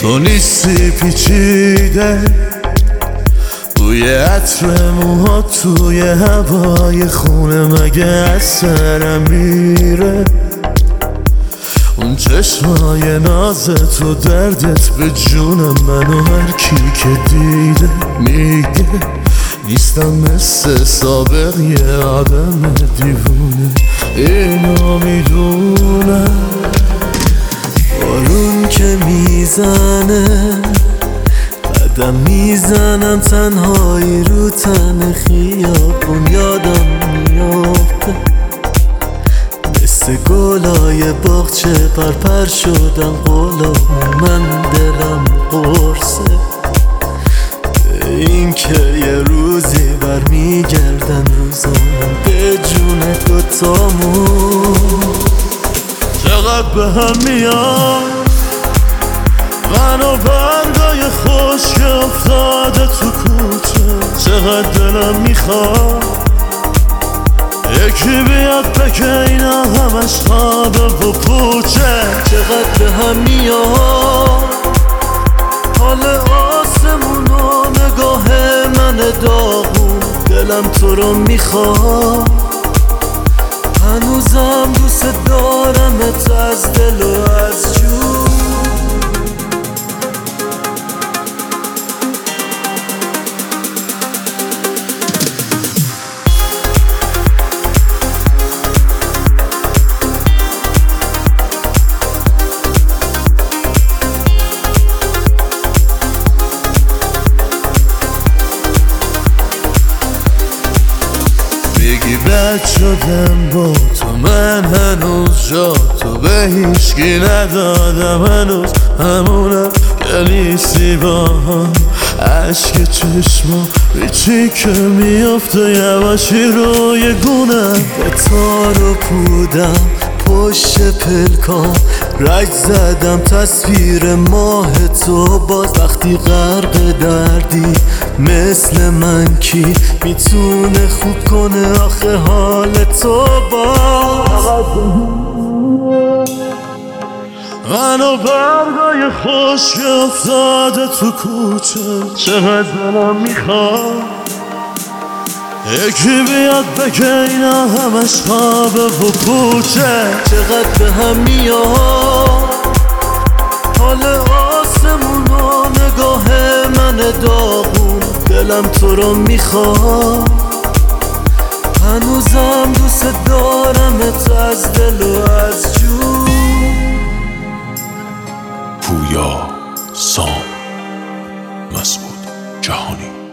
تو نیستی پیچیده، بوی عطر موها توی هوای خونه مگه از سرم میره. اون چشمای ناز تو دردت به جونم منو هر کی که دیده میگه نیستم مثل سابق یه آدم دیوونه، اینو میدونم. بارون که میزنه قدم میزنم تنهایی رو تن خیابون، یادم میافته مثل گلای باغچه پرپر شدن قولامون، من دلم قرصه این که یه روزی برمیگردن روزامون به جون دوتامون. چقدر به هم میاد من و برگای خشک افتاده تو کوچه، چقدر دلم میخواد یکی بیاد بگه اینا همش خوابه و پوچه. چقدر به هم میاد حال آسمون و نگاه من داغون، دلم تو رو میخواد هنوزم دوست دارمت از دل و از جون. بگی بد شدم با تو، من هنوز جا تو به هیچکی ندادم، هنوز همونم که نیستی با هم. عشق چشما ریچی که میافته یواشی روی گونم، به تار و پودم پشت پلکام رگ زدم تصویر ماه تو باز. وقتی غرق دردی مثل من کی میتونه خوب کنه آخه حال تو باز. من و برگای خشک افتاده تو کوچه، چقدر دلم میخواد یکی بیاد بگه اینا همش خوابه و پوچه. چقدر به هم میاد حال آسمون و نگاه من داغون، دلم تو رو میخواد هنوزم دوست دارمت از دل و از جون. پویا، سام، مسعود جهانی.